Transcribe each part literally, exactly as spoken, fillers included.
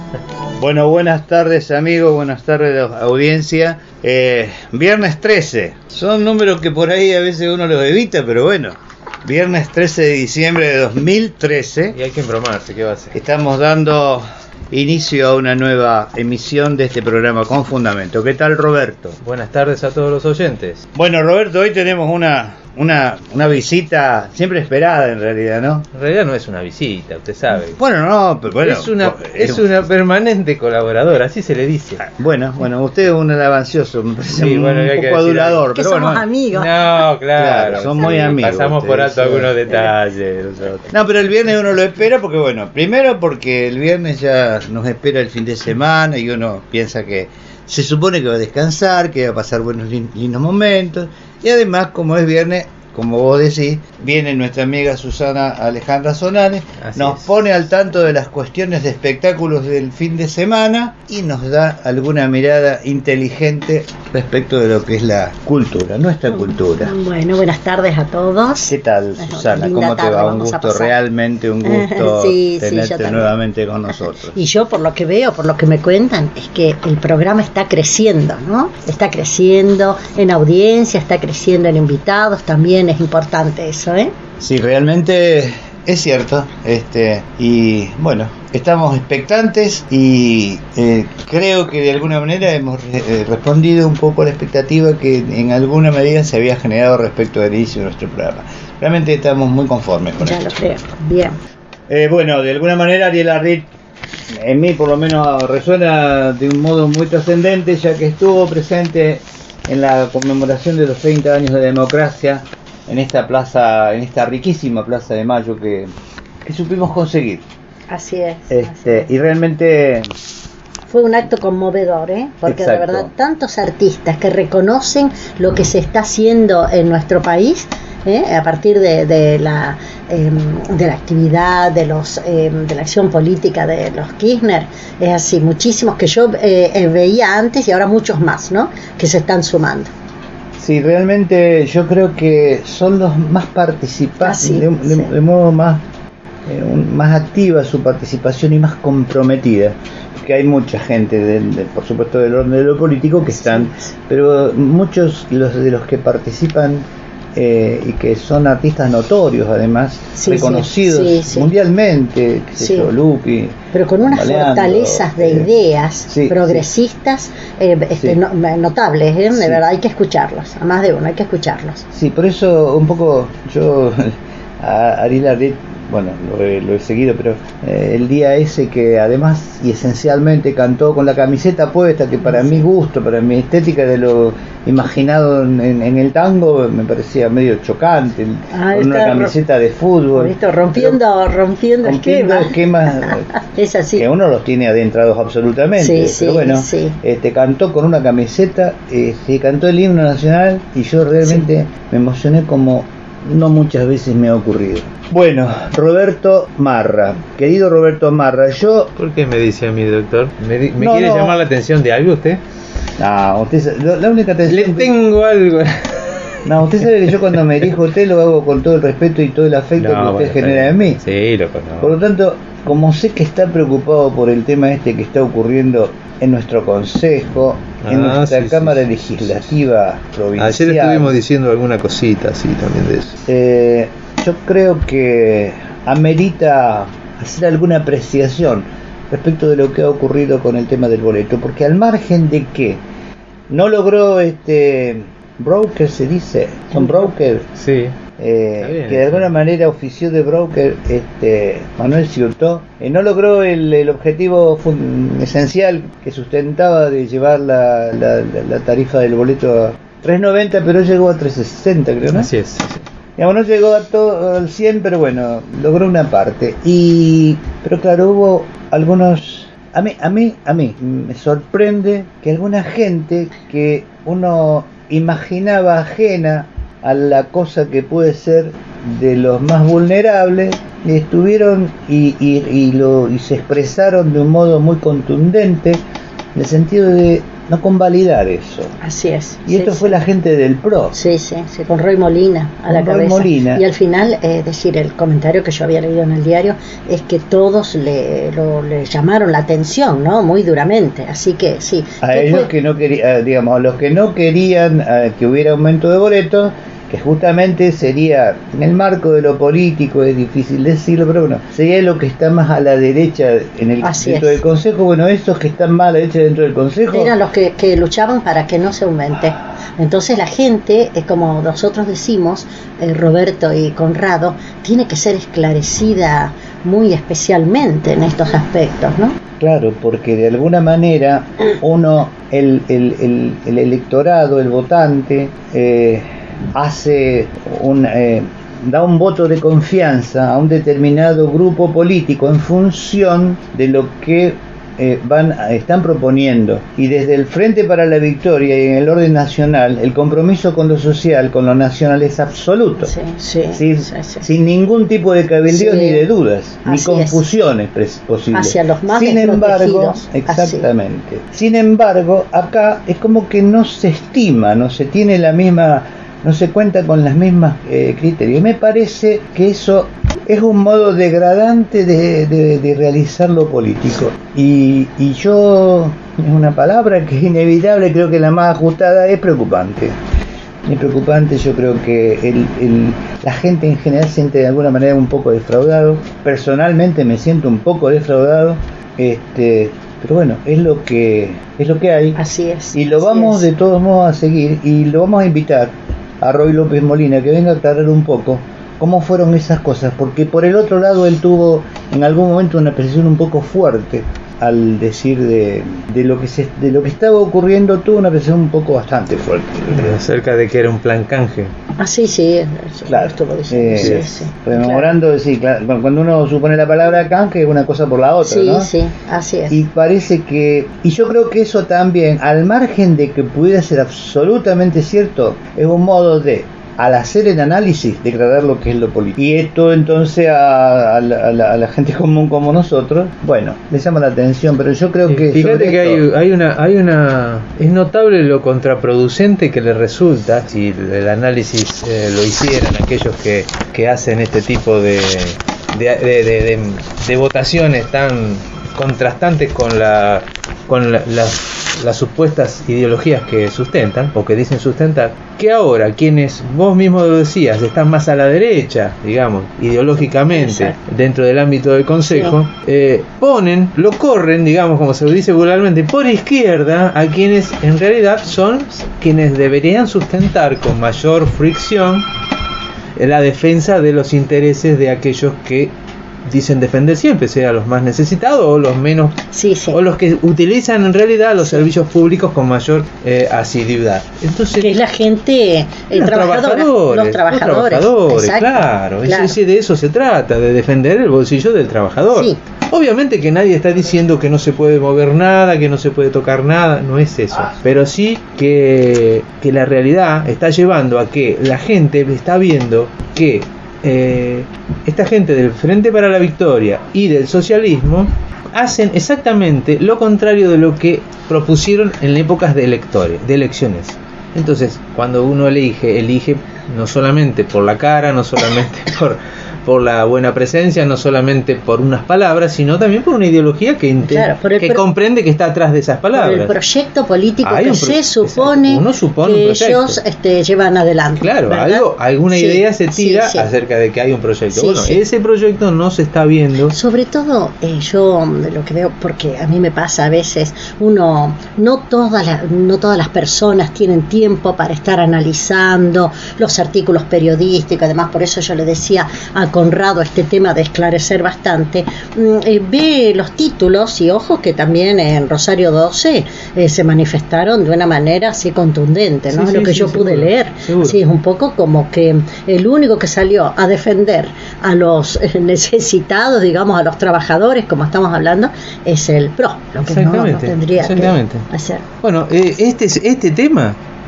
Bueno, buenas tardes amigos, buenas tardes audiencia. Eh, viernes trece, son números que por ahí a veces uno los evita, pero bueno. Viernes trece de diciembre de dos mil trece. Y hay que embromarse, ¿qué va a hacer? Estamos dando inicio a una nueva emisión de este programa con fundamento. ¿Qué tal, Roberto? Buenas tardes a todos los oyentes. Bueno, Roberto, hoy tenemos una una una visita siempre esperada en realidad, ¿no? En realidad no es una visita, usted sabe. Bueno, no, pero bueno. Es una, es una permanente colaboradora, así se le dice. Bueno, bueno, usted es un alabancioso, me parece Sí, un bueno, hay que poco adulador. Que pero somos bueno, amigos. No, claro, Claro, son muy amigos pasamos por ustedes, alto sí. algunos detalles. nosotros. No, pero el viernes uno lo espera porque, bueno, primero porque el viernes ya nos espera el fin de semana y uno piensa que se supone que va a descansar, que va a pasar buenos lin- lindos momentos, y además, como es viernes, como vos decís, viene nuestra amiga Susana Alejandra Sonales, Así nos es. pone al tanto de las cuestiones de espectáculos del fin de semana y nos da alguna mirada inteligente respecto de lo que es la cultura, nuestra cultura. Bueno, buenas tardes a todos. ¿Qué tal, Bueno, Susana? linda ¿Cómo te tarde va? Un vamos a gusto, pasar. realmente un gusto Sí, sí, yo tenerte también. nuevamente con nosotros. Y yo, por lo que veo, por lo que me cuentan, es que el programa está creciendo, ¿no? Está creciendo en audiencia, está creciendo en invitados, también es importante eso, ¿eh? Sí, realmente es cierto, este y bueno, estamos expectantes y eh, creo que de alguna manera hemos eh, respondido un poco a la expectativa que en alguna medida se había generado respecto al inicio de nuestro programa. Realmente estamos muy conformes con Ya esto. lo creo. Bien. Eh, bueno, de alguna manera Ariel Arrit en mí por lo menos resuena de un modo muy trascendente, ya que estuvo presente en la conmemoración de los treinta años de democracia en esta plaza, en esta riquísima Plaza de Mayo que, que supimos conseguir. Así es. Este, y realmente Fue un acto conmovedor, ¿eh? Porque Exacto. de verdad tantos artistas que reconocen lo que se está haciendo en nuestro país, ¿eh? A partir de, de la eh, de la actividad, de los eh, de la acción política de los Kirchner, es así, muchísimos que yo eh, eh, veía antes y ahora muchos más, ¿no? Que se están sumando. sí, realmente yo creo que son los más participantes, Ah, sí, de, de- sí. de modo más eh, un- más activa su participación y más comprometida, que hay mucha gente, del- del- por supuesto del orden de lo político que están, pero muchos los de los que participan eh, y que son artistas notorios además, Sí, reconocidos sí, sí, sí. mundialmente, qué sé Sí. yo, Lupi, Pero con unas Baleando, fortalezas de eh, ideas sí, progresistas eh, este, Sí. no- notables, ¿eh? De Sí. verdad hay que escucharlos, a más de uno hay que escucharlos. sí, por eso un poco yo a Ariel Arrit, bueno, lo he, lo he seguido, pero eh, el día ese que además y esencialmente cantó con la camiseta puesta, que para mi gusto, para mi estética de lo imaginado en, en- en el tango, me parecía medio chocante, el- Ah, con una está ro- camiseta de fútbol. ¿Visto? Rompiendo, rompiendo, Rompiendo esquemas. esquemas Es así. que uno los tiene adentrados absolutamente, Sí, pero sí, bueno, sí. este cantó con una camiseta, este, cantó el himno nacional y yo realmente me emocioné como no muchas veces me ha ocurrido. Bueno, Roberto Marra, querido Roberto Marra, yo... ¿Por qué me dice a mí, doctor? ¿Me, di- me No, quiere no. llamar la atención de algo usted? No, usted, sa- la la única Le atención... tengo algo. No, usted sabe que yo cuando me dirijo a usted lo hago con todo el respeto y todo el afecto No, que usted bueno, genera en mí. Sí, lo conozco. Por lo tanto, como sé que está preocupado por el tema este que está ocurriendo en nuestro consejo, en Ah, nuestra sí, Cámara sí, sí. Legislativa provincial, Ayer estuvimos diciendo alguna cosita así también de eso. eh, yo creo que amerita hacer alguna apreciación respecto de lo que ha ocurrido con el tema del boleto, porque al margen de que no logró este broker, se dice, son broker, Sí. eh, Está bien, que de eso. alguna manera ofició de broker este Manuel Ciurtó, eh, no logró el, el objetivo fun- esencial que sustentaba de llevar la, la, la- la tarifa del boleto a tres noventa, pero llegó a tres sesenta, creo, ¿no? Así es. así es. Digamos, no llegó a todo al cien, pero bueno, logró una parte. Y pero claro, hubo algunos a mí a mí a mí me sorprende que alguna gente que uno imaginaba ajena a la cosa que puede ser de los más vulnerables estuvieron y, y, y lo y se expresaron de un modo muy contundente en el sentido de no convalidar eso. Así es. Y sí, esto sí. fue la gente del P R O. Sí, sí, sí, con Roy Molina a Con la Roy cabeza. Molina. Y al final, es eh, decir, el comentario que yo había leído en el diario es que todos le, lo, le llamaron la atención, ¿no? Muy duramente. Así que sí. A ellos que no querían, digamos, a los que no querían eh, que hubiera aumento de boletos, que justamente sería, en el marco de lo político, es difícil decirlo, pero bueno, sería lo que está más a la derecha en el Así dentro es. del Consejo. Bueno, esos que están más a la derecha dentro del Consejo Eran los que, que luchaban para que no se aumente. Entonces la gente, eh, como nosotros decimos, eh, Roberto y Conrado, tiene que ser esclarecida muy especialmente en estos aspectos, ¿no? Claro, porque de alguna manera uno, el, el, el, el electorado, el votante, eh, hace un eh, da un voto de confianza a un determinado grupo político en función de lo que eh, van están proponiendo, y desde el Frente para la Victoria y en el orden nacional el compromiso con lo social, con lo nacional es absoluto, sí, sí, sin, sí, sí. sin ningún tipo de cabildeo sí. ni de dudas, Así ni confusiones es. posibles hacia los más sin embargo, Así. exactamente. Sin embargo, acá es como que no se estima, no se tiene la misma, no se cuenta con las mismas eh, criterios. Me parece que eso es un modo degradante de, de, de realizar lo político. Y, y yo, es una palabra que es inevitable, creo que la más ajustada, es preocupante. Es preocupante, yo creo que el, el, la gente en general siente de alguna manera un poco defraudado. Personalmente me siento un poco defraudado. Este, pero bueno, es lo que es lo que hay. Así es. Y lo vamos es. de todos modos a seguir, y lo vamos a invitar a Roy López Molina que venga a aclarar un poco cómo fueron esas cosas, porque por el otro lado él tuvo en algún momento una apreciación un poco fuerte al decir de, de lo que se, de lo que estaba ocurriendo, tuvo una apreciación un poco bastante fuerte acerca de que era un plan canje. Ah, sí, sí, claro, estuvo diciendo, eh, sí, sí, rememorando, claro. Sí, claro, cuando uno supone la palabra canje es una cosa por la otra, sí, ¿no? Sí, así es. Y parece que, y yo creo que eso también, al margen de que pudiera ser absolutamente cierto, es un modo de, al hacer el análisis, declarar lo que es lo político. Y esto entonces a, a, la, a, la, a la gente común como nosotros, bueno, le llama la atención, pero yo creo que... Fíjate que esto, hay, hay una... hay una es notable lo contraproducente que le resulta, si el análisis eh, lo hicieran aquellos que, que hacen este tipo de, de, de, de, de, de votaciones tan contrastantes con la con la, las, las supuestas ideologías que sustentan o que dicen sustentar, que ahora quienes, vos mismo lo decías, están más a la derecha, digamos, ideológicamente, exacto, dentro del ámbito del Consejo, sí. eh, ponen, lo corren, digamos, como se lo dice vulgarmente, por izquierda a quienes en realidad son quienes deberían sustentar con mayor fricción la defensa de los intereses de aquellos que dicen defender siempre, sea los más necesitados o los menos, sí, sí. o los que utilizan en realidad los servicios públicos con mayor eh, asiduidad. Entonces, que es la gente, el los trabajadora, trabajadores, los trabajadores, los trabajadores, exacto, claro, claro. Eso, de eso se trata, de defender el bolsillo del trabajador. Sí. Obviamente que nadie está diciendo que no se puede mover nada, que no se puede tocar nada, no es eso, pero sí que, que la realidad está llevando a que la gente está viendo que Eh, esta gente del Frente para la Victoria y del socialismo hacen exactamente lo contrario de lo que propusieron en épocas de electores, de elecciones. Entonces, cuando uno elige, elige no solamente por la cara, no solamente por por la buena presencia, no solamente por unas palabras, sino también por una ideología que, claro, que pro- comprende que está atrás de esas palabras. Por el proyecto político Hay que pro- se supone, uno supone que un ellos este, llevan adelante. Claro, algo, alguna sí, idea se tira sí, sí. acerca de que hay un proyecto. Sí, bueno, sí. Ese proyecto no se está viendo. Sobre todo, eh, yo lo que veo, porque a mí me pasa a veces, uno, no todas, la, no todas las personas tienen tiempo para estar analizando los artículos periodísticos, además por eso yo le decía a Conrado este tema de esclarecer bastante, eh, ve los títulos y ojo que también en Rosario doce eh, se manifestaron de una manera así contundente, ¿no? Sí, lo sí, que sí, yo pude seguro, leer, seguro. Sí, es un poco como que el único que salió a defender a los eh, necesitados, digamos a los trabajadores, como estamos hablando, es el P R O, lo que no, no tendría que hacer. Bueno, eh, este este tema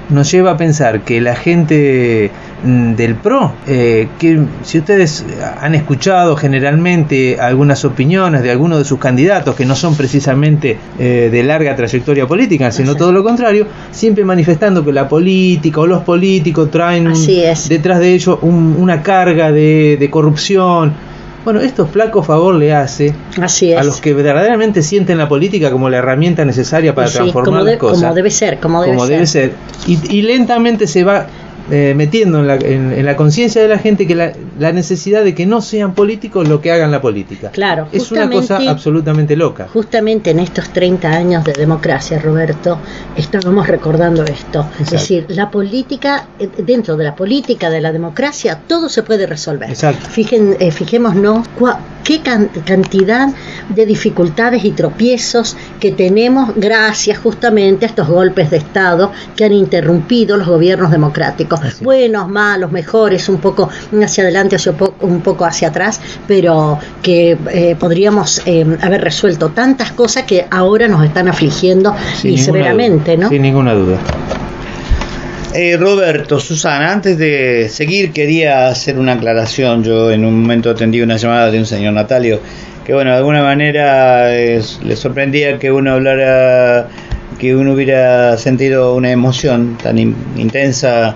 nos lleva a pensar que la gente del P R O, eh, que si ustedes han escuchado generalmente algunas opiniones de algunos de sus candidatos que no son precisamente eh, de larga trayectoria política, sino todo lo contrario, siempre manifestando que la política o los políticos traen un, detrás de ellos un, una carga de, de corrupción. Bueno, esto flaco favor le hace Así es. a los que verdaderamente sienten la política como la herramienta necesaria para sí, transformar como de, las cosas. Como debe ser, como debe como ser. Debe ser. Y, y lentamente se va eh, metiendo en la, en, en la conciencia de la gente que la, la necesidad de que no sean políticos lo que hagan la política. Claro, es una cosa absolutamente loca. Justamente en estos treinta años de democracia, Roberto, estábamos recordando esto. Exacto. Es decir, la política, dentro de la política de la democracia, todo se puede resolver. Exacto. Fijen, eh, fijémonos cua, qué can, cantidad de dificultades y tropiezos que tenemos gracias justamente a estos golpes de Estado que han interrumpido los gobiernos democráticos. Así. Buenos, malos, mejores, un poco hacia adelante, hacia un poco hacia atrás, pero que eh, podríamos eh, haber resuelto tantas cosas que ahora nos están afligiendo y severamente, duda, ¿no? Sin ninguna duda. Eh, Roberto, Susana, antes de seguir quería hacer una aclaración. Yo en un momento atendí una llamada de un señor Natalio que, bueno, de alguna manera es, le sorprendía que uno hablara, que uno hubiera sentido una emoción tan in, intensa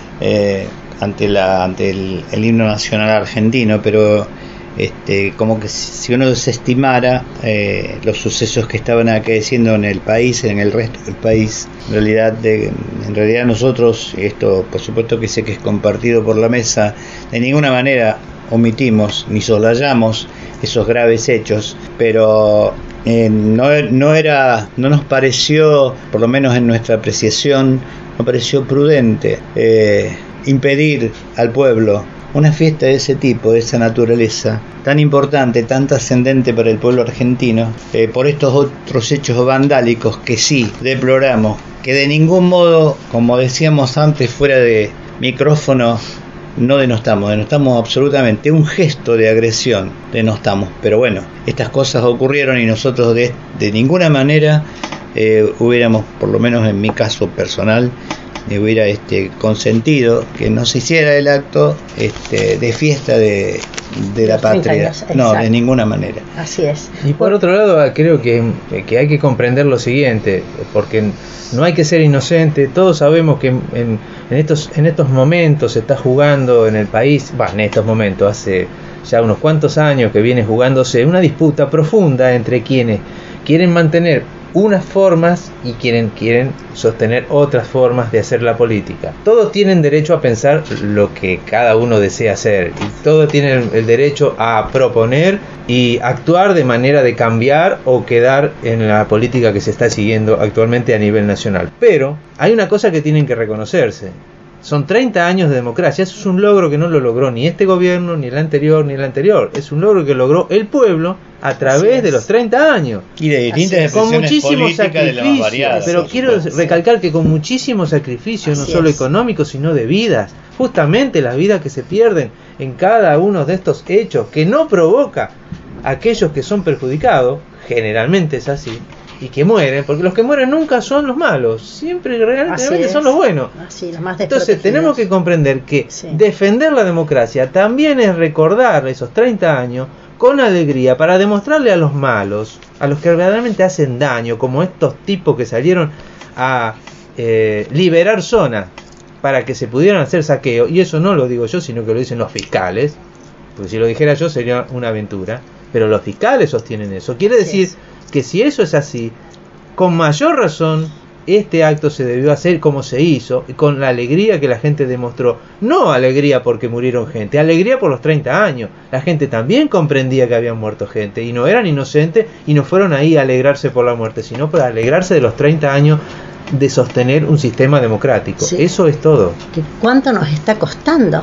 eh, ante la ante el, el himno nacional argentino, pero este como que si uno desestimara eh, los sucesos que estaban acaeciendo en el país, en el resto del país, en realidad de, en realidad nosotros, esto por supuesto que sé que es compartido por la mesa, de ninguna manera omitimos ni soslayamos esos graves hechos, pero eh, no, no era no nos pareció, por lo menos en nuestra apreciación, no pareció prudente eh, impedir al pueblo una fiesta de ese tipo, de esa naturaleza, tan importante, tan trascendente para el pueblo argentino, eh, por estos otros hechos vandálicos que sí deploramos, que de ningún modo, como decíamos antes fuera de micrófono, no denostamos, denostamos absolutamente, un gesto de agresión denostamos, pero bueno, estas cosas ocurrieron y nosotros de, de ninguna manera eh, hubiéramos, por lo menos en mi caso personal, hubiera este consentido que no se hiciera el acto este de fiesta de, de la patria. Años, no, de ninguna manera. Así es. Y por otro lado, creo que, que hay que comprender lo siguiente, porque no hay que ser inocente. Todos sabemos que en, en estos en estos momentos se está jugando en el país, bah, en estos momentos, hace ya unos cuantos años que viene jugándose una disputa profunda entre quienes quieren mantener unas formas y quieren, quieren sostener otras formas de hacer la política. Todos tienen derecho a pensar lo que cada uno desea hacer y todos tienen el derecho a proponer y actuar de manera de cambiar o quedar en la política que se está siguiendo actualmente a nivel nacional. Pero hay una cosa que tienen que reconocerse. Son treinta años de democracia. Eso es un logro que no lo logró ni este gobierno, ni el anterior, ni el anterior. Es un logro que logró el pueblo a través de los treinta años. Y de distintas con muchísimos sacrificios. Pero quiero recalcar que con muchísimos sacrificios, no solo económicos, sino de vidas. Justamente las vidas que se pierden en cada uno de estos hechos que no provoca a aquellos que son perjudicados, generalmente es así, y que mueren, porque los que mueren nunca son los malos, siempre realmente son los buenos. Así, los más Entonces tenemos que comprender que sí. defender la democracia también es recordar esos treinta años con alegría para demostrarle a los malos, a los que verdaderamente hacen daño, como estos tipos que salieron a eh, liberar zonas para que se pudieran hacer saqueos, y eso no lo digo yo, sino que lo dicen los fiscales, porque si lo dijera yo sería una aventura, pero los fiscales sostienen eso. Quiere decir sí. que si eso es así, con mayor razón este acto se debió hacer como se hizo, con la alegría que la gente demostró. No alegría porque murieron gente, alegría por los treinta años. La gente también comprendía que habían muerto gente y no eran inocentes y no fueron ahí a alegrarse por la muerte, sino para alegrarse de los treinta años de sostener un sistema democrático. Sí. Eso es todo. ¿Cuánto nos está costando?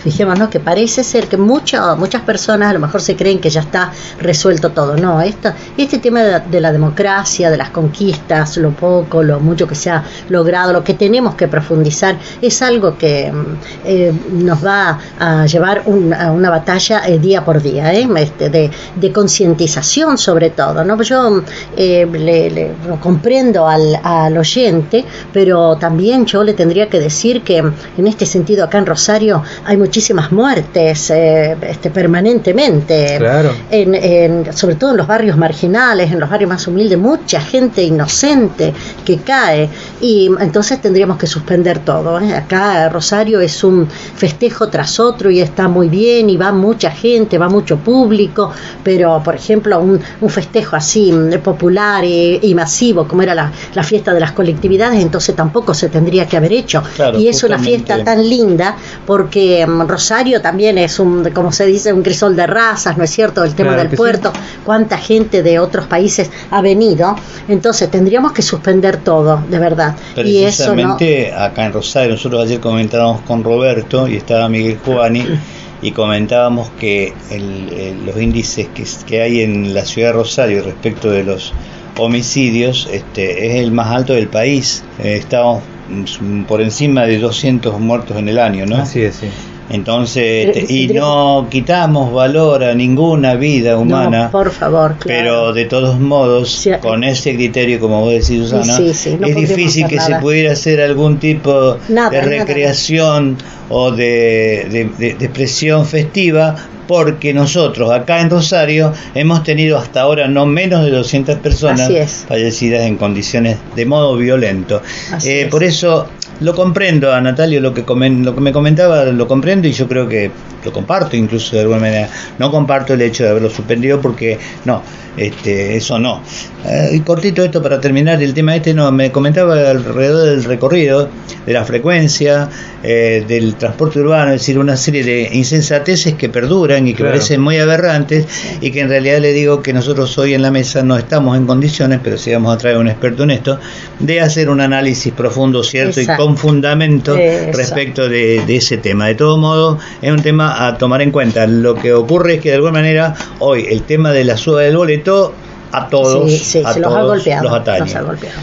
fijémonos que parece ser que mucho, muchas personas a lo mejor se creen que ya está resuelto todo. No, esto, este tema de la, de la democracia, de las conquistas, lo poco, lo mucho que se ha logrado, lo que tenemos que profundizar, es algo que eh, nos va a llevar un, a una batalla eh, día por día, ¿eh? este, de, de concientización sobre todo, ¿no? Yo eh, le, le comprendo al, al oyente, pero también yo le tendría que decir que en este sentido acá en Rosario hay muchísimas muertes eh, este, permanentemente, claro. en, en, sobre todo en los barrios marginales, en los barrios más humildes, mucha gente inocente que cae, y entonces tendríamos que suspender todo, ¿eh? Acá Rosario es un festejo tras otro y está muy bien y va mucha gente, va mucho público, pero por ejemplo un, un festejo así popular y, y masivo como era la, la fiesta de las colectividades, entonces tampoco se tendría que haber hecho. Claro, y es justamente una fiesta tan linda porque um, Rosario también es un, como se dice, un crisol de razas, ¿no es cierto? El tema claro del puerto, sí. Cuánta gente de otros países ha venido, entonces tendríamos que suspender todo, de verdad. Y eso, ¿no? Acá en Rosario, nosotros ayer comentábamos con Roberto y estaba Miguel Juani y comentábamos que el, el, los índices que, que hay en la ciudad de Rosario respecto de los homicidios este, es el más alto del país. Eh, estamos por encima de doscientos muertos en el año, ¿no? Así es, sí. Entonces, te, y no quitamos valor a ninguna vida humana, no, por favor, claro. Pero de todos modos, sí, con ese criterio, como vos decís, Susana, sí, sí, no es difícil que nada. Se pudiera hacer algún tipo nada, de recreación nada. O de, de, de, de expresión festiva, porque nosotros acá en Rosario hemos tenido hasta ahora no menos de doscientas personas fallecidas en condiciones de modo violento. Eh, por eso lo comprendo a Natalio, lo que, comen, lo que me comentaba lo comprendo y yo creo que lo comparto incluso de alguna manera. No comparto el hecho de haberlo suspendido porque no, este, eso no. Eh, y cortito esto para terminar el tema este, no, me comentaba alrededor del recorrido, de la frecuencia, eh, del transporte urbano, es decir, una serie de insensateces que perduran y que claro. parecen muy aberrantes y que en realidad le digo que nosotros hoy en la mesa no estamos en condiciones, pero sí vamos a traer a un experto en esto, de hacer un análisis profundo, cierto, exacto. y con fundamento Eso. respecto de, de ese tema. De todo modo, es un tema a tomar en cuenta. Lo que ocurre es que de alguna manera hoy el tema de la suba del boleto a todos, sí, sí, a se todos los ha golpeado, los atañe. Los ha golpeado.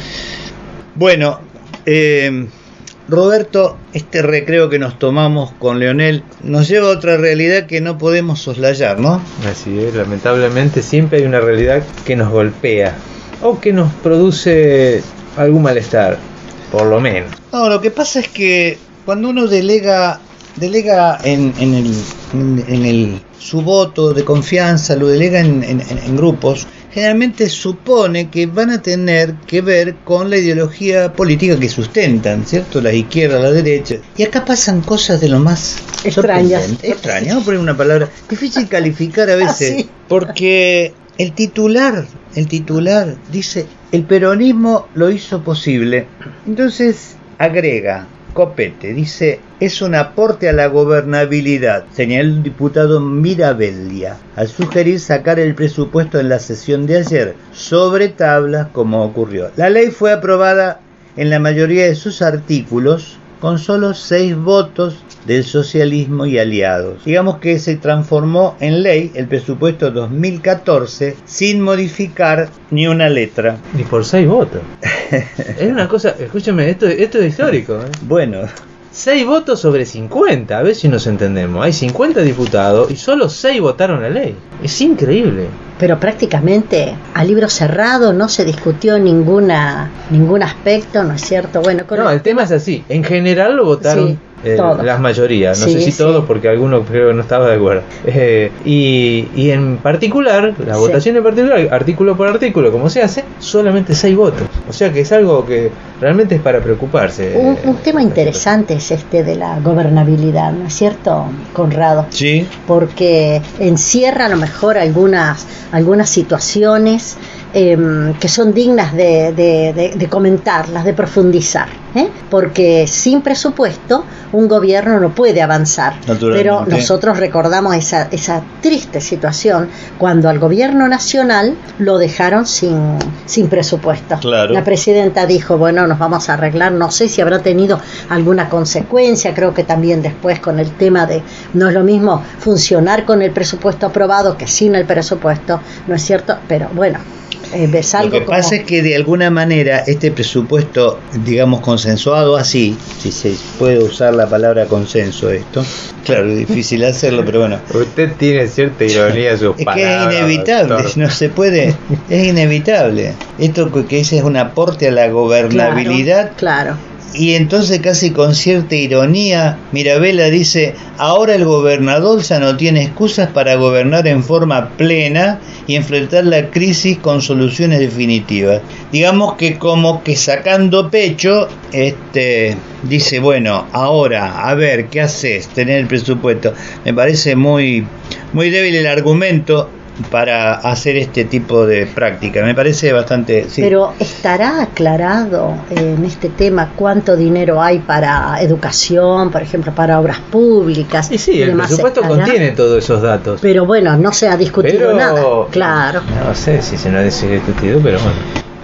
Bueno, eh, Roberto, este recreo que nos tomamos con Leonel nos lleva a otra realidad que no podemos soslayar, ¿no? Así es, lamentablemente siempre hay una realidad que nos golpea o que nos produce algún malestar, por lo menos. No, lo que pasa es que cuando uno delega delega en, en, el, en, en el su voto de confianza, lo delega en, en, en grupos, generalmente supone que van a tener que ver con la ideología política que sustentan, ¿cierto? La izquierda, la derecha. Y acá pasan cosas de lo más extrañas. Extrañas, vamos a poner una palabra difícil calificar a veces, ¿sí? Porque el titular, el titular dice, el peronismo lo hizo posible. Entonces agrega, Copete, dice, es un aporte a la gobernabilidad, señaló el diputado Mirabellia, al sugerir sacar el presupuesto en la sesión de ayer, sobre tablas como ocurrió. La ley fue aprobada en la mayoría de sus artículos, con solo seis votos del socialismo y aliados. Digamos que se transformó en ley el presupuesto dos mil catorce sin modificar ni una letra. Ni por seis votos. Es una cosa, escúchame, esto, esto es histórico, ¿eh? Bueno. seis votos sobre cincuenta, a ver si nos entendemos. Hay cincuenta diputados y solo seis votaron la ley. Es increíble. Pero prácticamente a libro cerrado no se discutió ninguna ningún aspecto, ¿no es cierto? Bueno, con no, el, el tema es así. En general lo votaron sí, eh, las mayorías. No sí, sé si sí. todos, porque algunos creo que no estaba de acuerdo. Eh, y, y en particular, la sí. votación en particular, artículo por artículo, como se hace, solamente seis votos. O sea que es algo que realmente es para preocuparse. Un, un tema interesante es este de la gobernabilidad, ¿no es cierto, Conrado? Sí. Porque encierra a lo mejor algunas algunas situaciones eh, que son dignas de, de, de, de comentarlas, de profundizar, ¿eh? Porque sin presupuesto un gobierno no puede avanzar. Pero nosotros recordamos esa, esa triste situación cuando al gobierno nacional lo dejaron sin, sin presupuesto. Claro. La presidenta dijo, bueno, nos vamos a arreglar, no sé si habrá tenido alguna consecuencia, creo que también después con el tema de, no es lo mismo funcionar con el presupuesto aprobado que sin el presupuesto, ¿no es cierto? Pero bueno, eh, ves algo. Lo que como... pasa es que de alguna manera este presupuesto, digamos, consensuado así, si se puede usar la palabra consenso esto, claro, es difícil hacerlo, pero bueno. Usted tiene cierta ironía en sus es palabras. Que es inevitable, doctor. No se puede, es inevitable. Esto que dice es un aporte a la gobernabilidad. Claro, claro. Y entonces casi con cierta ironía, Mirabella dice, ahora el gobernador ya no tiene excusas para gobernar en forma plena y enfrentar la crisis con soluciones definitivas. Digamos que como que sacando pecho, este dice, bueno, ahora, a ver, ¿qué haces? Tener el presupuesto. Me parece muy, muy débil el argumento para hacer este tipo de práctica. Me parece bastante... Sí. Pero ¿estará aclarado en este tema cuánto dinero hay para educación, por ejemplo, para obras públicas? Y sí, y el demás? presupuesto ¿Estará? Contiene todos esos datos. Pero bueno, no se ha discutido Pero, nada. Claro. No sé si se nos ha discutido, pero bueno.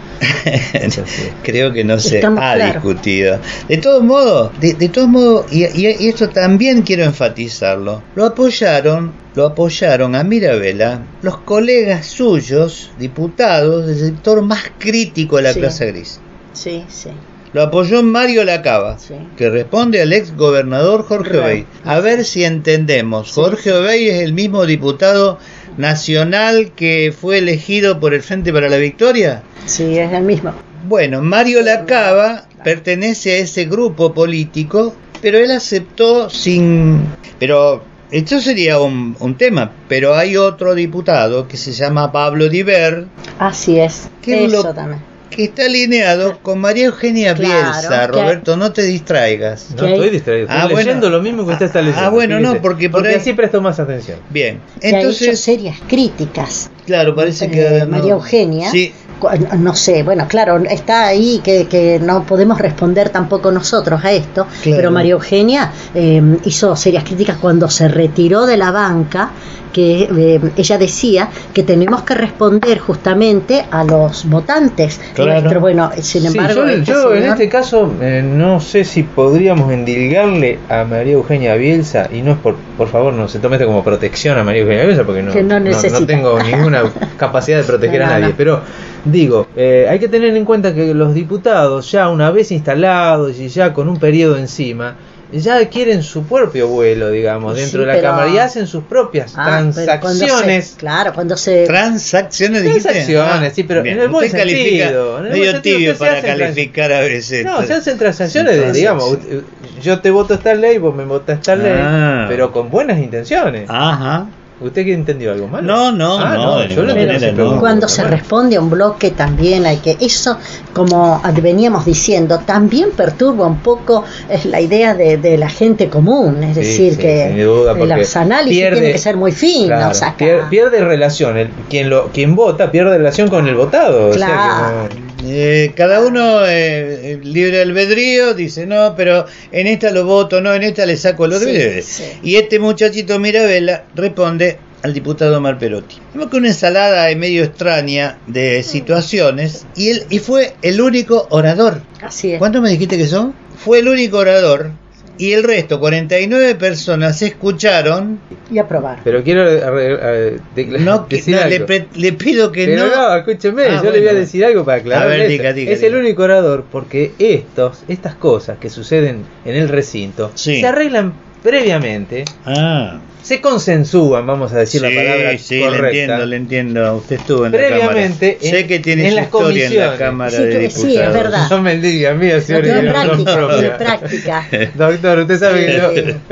Creo que no se Estamos ha claro. discutido. De todos modos, de, de todos modos, y, y, y esto también quiero enfatizarlo, lo apoyaron, lo apoyaron a Mirabella los colegas suyos, diputados del sector más crítico de la Sí. clase gris. Sí, sí. Lo apoyó Mario Lacaba, Sí. que responde al ex gobernador Jorge Claro. Obey. A ver si entendemos. Sí. Jorge Obey es el mismo diputado nacional que fue elegido por el Frente para la Victoria. Sí, es el mismo. Bueno, Mario Lacaba pertenece a ese grupo político, pero él aceptó sin... Pero esto sería un, un tema, pero hay otro diputado que se llama Pablo Diver, Así es. ¿Qué Eso lo- también. que está alineado con María Eugenia Claro, Bielsa. que- Roberto, no te distraigas. No ¿Qué hay? estoy distraído, estoy Ah, bueno. leyendo lo mismo que usted está leyendo. Ah, bueno, no, fíjese. porque por ahí- así presto más atención. Bien, Que ha hecho entonces, serias críticas. claro, parece que... Eh, no- María Eugenia. Sí, Cu- No sé, bueno, claro, está ahí que, que no podemos responder tampoco nosotros a esto, Claro. pero María Eugenia eh, hizo serias críticas cuando se retiró de la banca, que eh, ella decía que tenemos que responder justamente a los votantes Claro. nuestros. Bueno, sin embargo, sí, yo, este yo en señor- este caso eh, no sé si podríamos endilgarle a María Eugenia Bielsa, y no es por por favor no se tome esto como protección a María Eugenia Bielsa, porque no, Que no necesita. tengo ninguna capacidad de proteger No, a nadie, no. pero digo, eh, hay que tener en cuenta que los diputados ya una vez instalados y ya con un periodo encima, ya adquieren su propio vuelo, digamos, Sí, dentro de la pero- Cámara y hacen sus propias Ah, pero cuando transacciones. se- claro, cuando se... transacciones, dijiste. Transacciones, sí, pero en el buen usted califica sentido, en el medio buen sentido tibio que se para hacen calificar a veces. No, se hacen transacciones de, Transacciones. digamos, ut- yo te voto esta ley, vos me votás esta ley, Ah. pero con buenas intenciones. Ajá. ¿Usted que entendió algo malo? No, no, Ah, no, de yo lo ninguna entendí, manera, se preocupa. no. Cuando se Bueno. responde a un bloque también hay que, eso como veníamos diciendo, también perturba un poco eh, la idea de, de la gente común, es Sí, decir, sí, que sin duda, eh, porque los análisis pierde- tienen que ser muy finos Claro, acá. pier- pierde relación, el, quien lo quien vota pierde relación con el votado. o sea que Claro. no- Eh, cada uno eh, libre albedrío dice no, pero en esta lo voto, no, en esta le saco los Sí, deberes. sí. Y este muchachito Mirabella responde al diputado Omar Perotti. Vemos que una ensalada de medio extraña de situaciones y él y fue el único orador. Así es. ¿Cuántos me dijiste que son? Fue el único orador y el resto, cuarenta y nueve personas, escucharon. Y aprobar. Pero quiero arre- arre- decla- No, que- decir no, le, algo. pre- le pido que Pero no. no, escúcheme, Ah, yo le voy a bueno. decir algo para aclarar. A ver, esto. diga, diga, es diga. el único orador porque estos, estas cosas que suceden en el recinto Sí. se arreglan previamente, Ah. se consensúan, vamos a decir Sí, la palabra sí, correcta. le entiendo, le entiendo. Usted estuvo en Previamente, la Cámara. Sé en- que tiene en su las historia en la comisiones. Cámara Sí, de que- Diputados. sí, es verdad. No me diga, mía, Lo señor. tiene en no, práctica, no, tiene no. práctica. Doctor, usted sabe que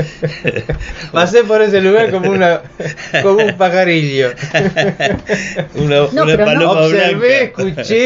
yo pasé por ese lugar como una como un pajarillo. una No, una pero no. paloma Observé, blanca. escuché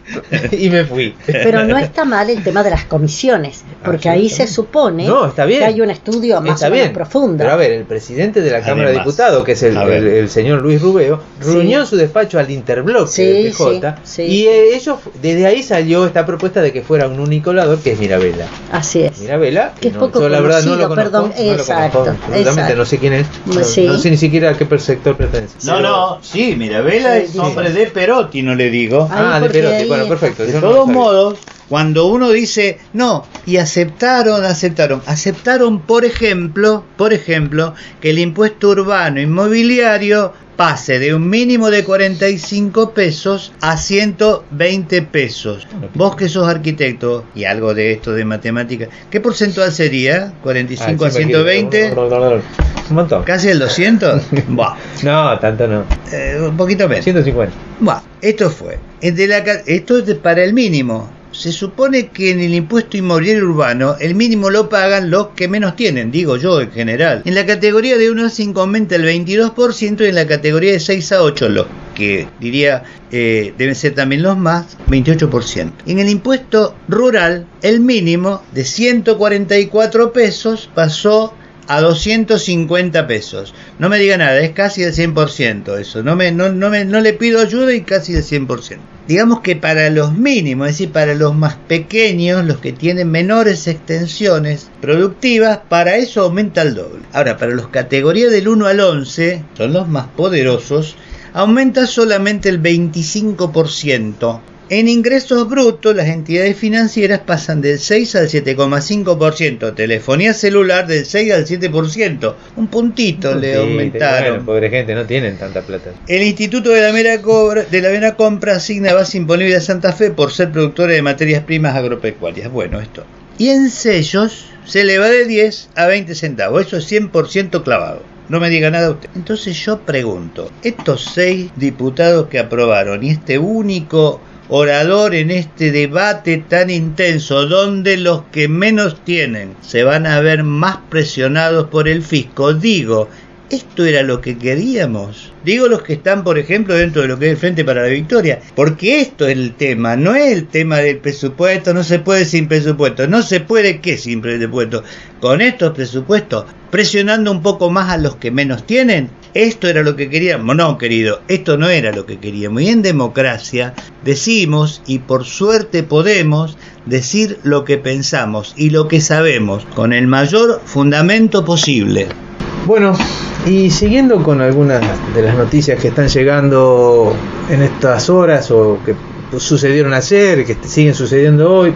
y me fui. Pero no está mal el tema de las comisiones, porque ahí se supone no, está bien. que hay un estudio más está o menos bien. profundo. Pero a ver, el presidente de la Cámara Además, de Diputados, que es el, el, el señor Luis Rubeo, sí. reunió en su despacho al Interbloque sí, del P J, sí, sí. y eh, ellos, desde ahí salió esta propuesta de que fuera un único orador, que es Mirabella. Así es. Mirabella, que es no, poco yo la verdad no conocido, lo conozco, perdón, no lo exacto, conozco, absolutamente exacto. no sé quién es, no, Sí. no sé ni siquiera a qué sector pertenece. No, Pero- no, sí, Mirabella Sí, es sí. hombre de Perotti, no le digo. Ahí Ah, de porque Perotti, ahí bueno, está. perfecto. De yo no todos lo sabía. modos, cuando uno dice, no, y aceptaron, aceptaron, aceptaron, por ejemplo, por ejemplo, que el impuesto urbano inmobiliario pase de un mínimo de cuarenta y cinco pesos a ciento veinte pesos. Vos que sos arquitecto y algo de esto de matemática, ¿qué porcentual sería? ¿cuarenta y cinco Ah, a sí, me ciento veinte? quiero- Un montón. ¿Casi el doscientos? Buah, No, tanto no. eh, un poquito menos. ciento cincuenta. Buah, esto fue. Es de la ca- esto es de- para el mínimo. Se supone que en el impuesto inmobiliario urbano el mínimo lo pagan los que menos tienen, digo yo en general. En la categoría de uno a cinco aumenta el veintidós por ciento y en la categoría de seis a ocho, los que diría eh, deben ser también los más, veintiocho por ciento. En el impuesto rural el mínimo de ciento cuarenta y cuatro pesos pasó a doscientos cincuenta pesos. No me diga nada, es casi el cien por ciento eso. No, me, no, no, me, no le pido ayuda y casi el cien por ciento. Digamos que para los mínimos, es decir, para los más pequeños, los que tienen menores extensiones productivas, para eso aumenta el doble. Ahora, para los categorías del uno al once, son los más poderosos, aumenta solamente el veinticinco por ciento. En ingresos brutos, las entidades financieras pasan del seis al siete coma cinco por ciento, telefonía celular del seis al siete por ciento, un puntito le Sí, aumentaron. Bueno, pobre gente, no tienen tanta plata. El Instituto de la Mera Cobra, de la Mera Compra asigna base imponible a Santa Fe por ser productora de materias primas agropecuarias. Bueno, esto. Y en sellos se eleva de diez a veinte centavos, eso es cien por ciento clavado. No me diga nada usted. Entonces yo pregunto, estos seis diputados que aprobaron y este único orador en este debate tan intenso, donde los que menos tienen se van a ver más presionados por el fisco, digo, ¿esto era lo que queríamos? Digo los que están, por ejemplo, dentro de lo que es el Frente para la Victoria, porque esto es el tema, no es el tema del presupuesto, no se puede sin presupuesto, no se puede ¿qué sin presupuesto? Con estos presupuestos, presionando un poco más a los que menos tienen, esto era lo que queríamos. No, querido, esto no era lo que queríamos. Y en democracia decimos, y por suerte podemos, decir lo que pensamos y lo que sabemos, con el mayor fundamento posible. Bueno, y siguiendo con algunas de las noticias que están llegando en estas horas o que sucedieron ayer y que siguen sucediendo hoy,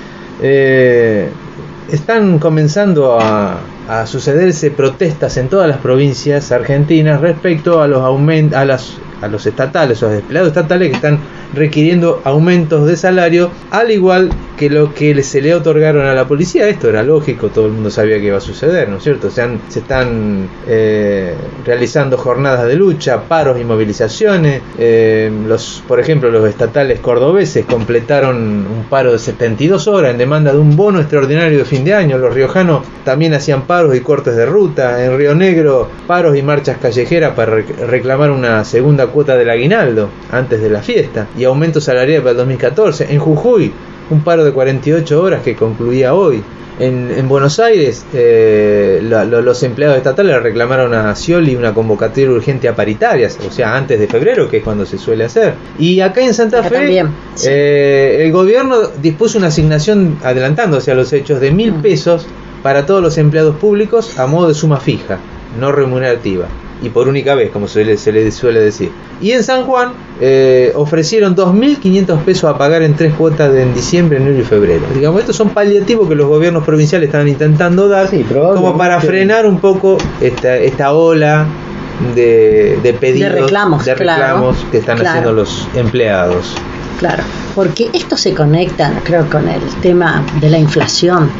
eh, están comenzando a, a sucederse protestas en todas las provincias argentinas respecto a los aumentos, a las a los estatales o a los empleados estatales que están requiriendo aumentos de salario, al igual que lo que se le otorgaron a la policía. Esto era lógico, todo el mundo sabía que iba a suceder, ¿no es cierto? Se, han, se están eh, realizando jornadas de lucha, paros y movilizaciones. Eh, los, por ejemplo, los estatales cordobeses completaron un paro de setenta y dos horas en demanda de un bono extraordinario de fin de año. Los riojanos también hacían paros y cortes de ruta. En Río Negro, paros y marchas callejeras para reclamar una segunda cuota del aguinaldo antes de la fiesta y aumento salarial para el dos mil catorce. En Jujuy, un paro de cuarenta y ocho horas que concluía hoy. En, en Buenos Aires, eh, la, lo, los empleados estatales reclamaron a Scioli una convocatoria urgente a paritarias, o sea, antes de febrero, que es cuando se suele hacer. Y acá en Santa Acá Fe, también, sí. eh, el gobierno dispuso una asignación, adelantándose a los hechos, de mil pesos para todos los empleados públicos a modo de suma fija, no remunerativa, y por única vez, como se le, se le suele decir. Y en San Juan eh, ofrecieron dos mil quinientos pesos a pagar en tres cuotas de, en diciembre, enero y febrero. Digamos, estos son paliativos que los gobiernos provinciales están intentando dar, Sí, como para frenar un poco esta, esta ola de, de pedidos, De reclamos, de reclamos claro, que están claro. haciendo los empleados. Claro, porque esto se conecta, creo, con el tema de la inflación.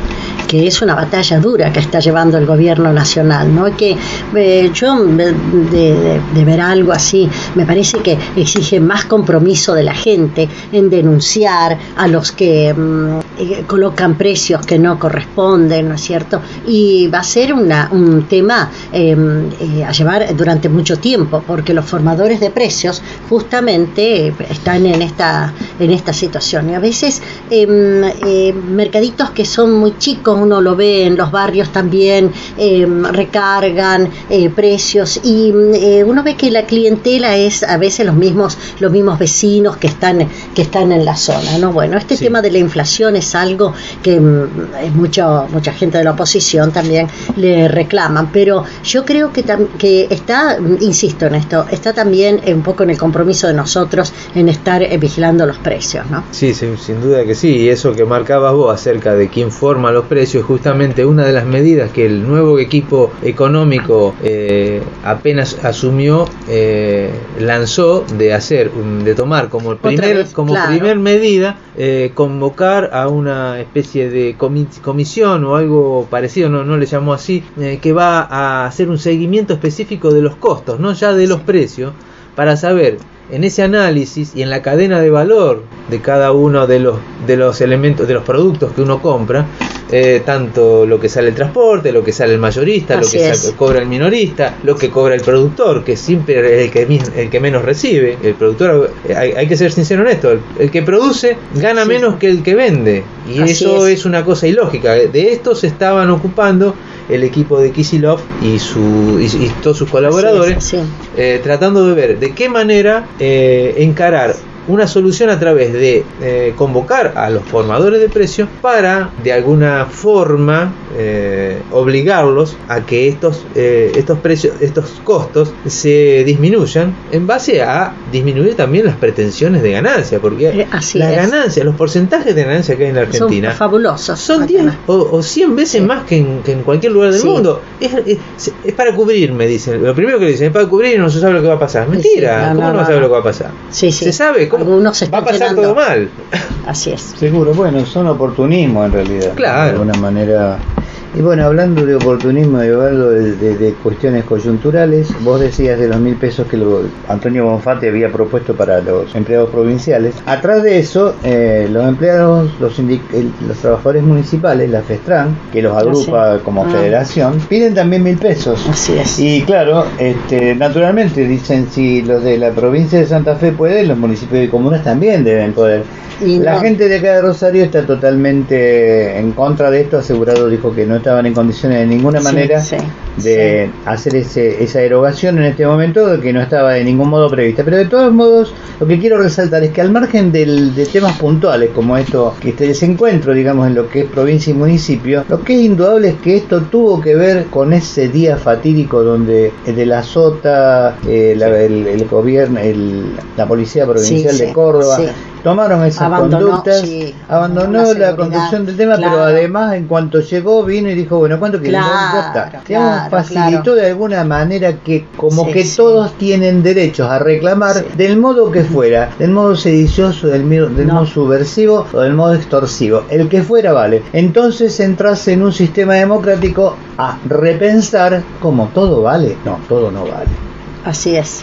que es una batalla dura que está llevando el gobierno nacional, ¿no? Que eh, yo de, de, de ver algo así, me parece que exige más compromiso de la gente en denunciar a los que mm, eh, colocan precios que no corresponden, ¿no es cierto? Y va a ser una, un tema eh, eh, a llevar durante mucho tiempo, porque los formadores de precios justamente eh, están en esta, en esta situación. Y a veces eh, eh, mercaditos que son muy chicos, uno lo ve en los barrios también, eh, recargan eh, precios y eh, uno ve que la clientela es a veces los mismos los mismos vecinos que están que están en la zona, ¿no? Bueno, este sí. tema de la inflación es algo que eh, mucho, mucha gente de la oposición también le reclaman, pero yo creo que, tam- que está, insisto en esto, está también un poco en el compromiso de nosotros en estar eh, vigilando los precios, ¿no? Sí, sí, sin duda que sí, y eso que marcabas vos acerca de quién forma los precios, justamente una de las medidas que el nuevo equipo económico eh, apenas asumió, eh, lanzó de hacer, de tomar como el primer, vez, como claro. primer medida, eh, convocar a una especie de comi- comisión o algo parecido, no, no le llamó así, eh, que va a hacer un seguimiento específico de los costos, no ya de los precios, para saber en ese análisis y en la cadena de valor de cada uno de los de los elementos, de los productos que uno compra, eh, tanto lo que sale el transporte, lo que sale el mayorista, Así lo que sale, cobra el minorista, lo que cobra el productor, que siempre es el que, el que menos recibe. El productor, hay, hay que ser sincero en esto, el, el que produce gana sí. menos que el que vende, y Así eso es. es una cosa ilógica. De esto se estaban ocupando el equipo de Kicillof y, su, y, y todos sus colaboradores, sí, sí. Eh, tratando de ver de qué manera eh, encarar una solución a través de eh, convocar a los formadores de precios para de alguna forma eh, obligarlos a que estos eh, estos precios, estos costos se disminuyan en base a disminuir también las pretensiones de ganancia, porque eh, las ganancias, los porcentajes de ganancia que hay en la Argentina son fabulosos, son diez o, o cien veces sí. más que en, que en cualquier lugar del sí. mundo. Es, es, es para cubrir, me dicen. Lo primero que dicen es para cubrir y no se sabe lo que va a pasar. Mentira, sí, sí. No, ¿cómo no, no, no sabe no. lo que va a pasar? Sí, sí. Se sabe. Algunos se va a pasar llenando. Todo mal. Así es. Seguro, bueno, son oportunismo en realidad. Claro. De alguna manera. Y bueno, hablando de oportunismo y hablando de, de, de cuestiones coyunturales, vos decías de los mil pesos que lo, Antonio Bonfatti había propuesto para los empleados provinciales. Atrás de eso, eh, los empleados, los, indic- el, los trabajadores municipales, la FESTRAN, que los agrupa ah, sí. como ah. federación, piden también mil pesos. Así es. Y claro, este, naturalmente dicen, si los de la provincia de Santa Fe pueden, los municipios y comunas también deben poder. Y la no. gente de acá de Rosario está totalmente en contra de esto, asegurado dijo que no estaban en condiciones de ninguna manera sí, sí, de sí. hacer ese, esa erogación en este momento, que no estaba de ningún modo prevista. Pero de todos modos, lo que quiero resaltar es que al margen del, de temas puntuales como esto, que este desencuentro, digamos, en lo que es provincia y municipio, lo que es indudable es que esto tuvo que ver con ese día fatídico donde de la Sota, eh, la, el, el gobierno, el, la policía provincial sí, de Córdoba, sí. tomaron esas abandonó, conductas, sí, abandonó la, la conducción del tema, claro. pero además en cuanto llegó vino y dijo, bueno, ¿cuánto queremos? Claro, ya está. Claro, Digamos, facilitó claro. de alguna manera que como sí, que sí. todos tienen derechos a reclamar sí. del modo que fuera, del modo sedicioso, del, del no. modo subversivo o del modo extorsivo, el que fuera vale. Entonces entras en un sistema democrático a repensar como todo vale. No, todo no vale. Así es.